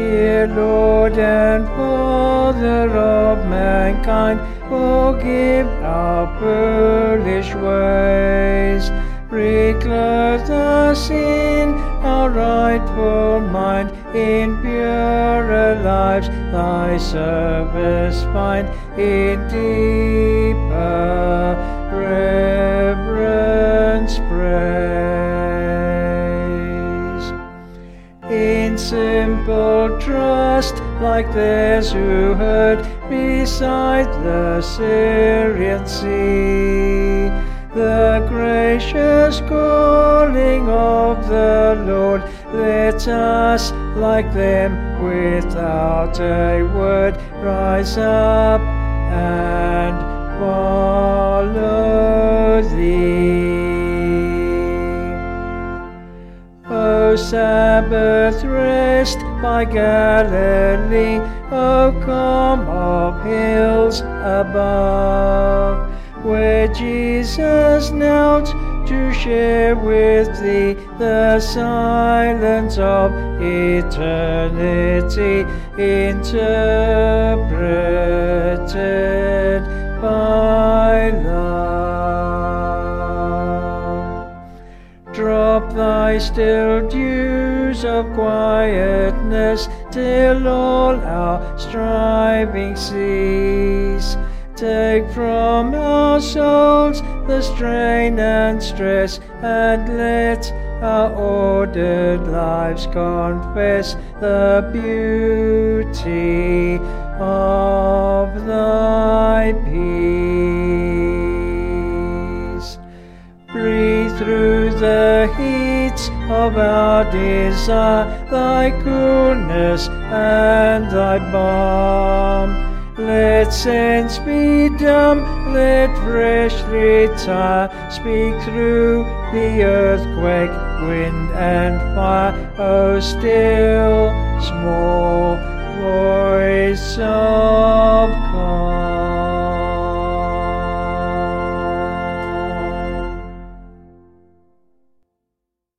Dear Lord and Father of mankind, forgive our foolish ways. Reclothe us in our rightful mind, in purer lives thy service find, in deeper reverence praise. In simple trust, like theirs who heard beside the Syrian sea, the gracious calling of the Lord, let us, like them, without a word, rise up and follow thee. O Sabbath rest by Galilee, O calm of hills above, where Jesus knelt to share with thee the silence of eternity, interpreted by love. Drop thy still dews of quietness till all our striving cease. Take from our souls the strain and stress, and let our ordered lives confess the beauty of thy peace. Breathe through the heats of our desire thy coolness and thy balm. Let sense be dumb, let flesh retire, speak through the earthquake, wind and fire, O still small voice of calm.